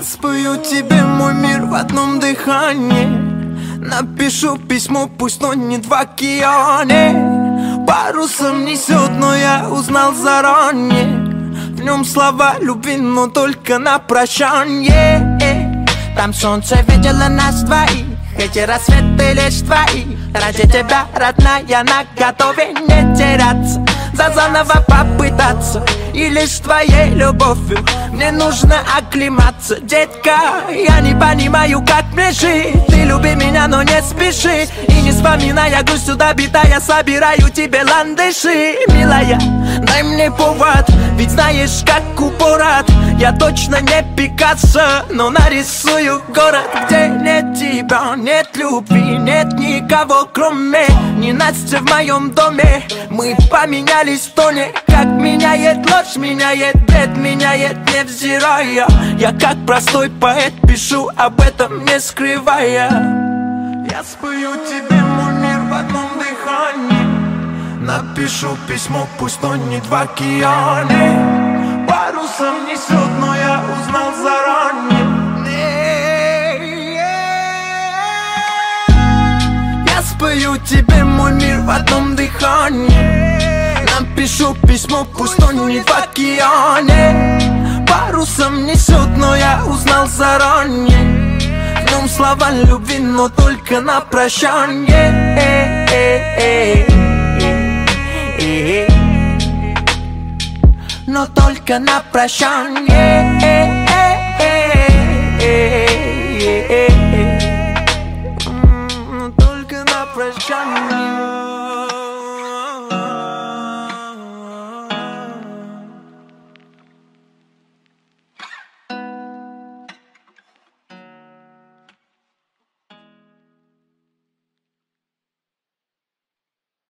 спою тебе мой мир в одном дыхании. Напишу письмо, пусть тонет в океане. Парусом несет, но я узнал заранее. В нем слова любви, но только на прощанье. Там солнце видело нас двоих, эти рассветы лишь твои. Ради тебя, родная, на готове не теряться, за заново попытаться. И лишь твоей любовью мне нужно оклематься. Детка, я не понимаю, как мне жить. Ты люби меня, но не спеши. И не вспоминая грустью добитая, собираю тебе ландыши. Милая, дай мне повод, ведь знаешь, как упорот. Я точно не Пикассо, но нарисую город, где нет тебя, нет любви, нет никого, кроме ненастья в моем доме. Мы поменялись в тоне, как меняет ложь, меняет бред, меняет невзирая. Я как простой поэт пишу об этом, не скрывая. Я спою тебе мой мир в одном дыхании. Напишу письмо, пусть тонет в океане. Парусом несет, но я узнал заранее. Я спою тебе мой мир в одном дыхании. Напишу письмо, пусть тонет в океане. Парусом несет, но я узнал заранее. В нем слова любви, но только на прощанье. Но только на прощанье. Но только на прощанье.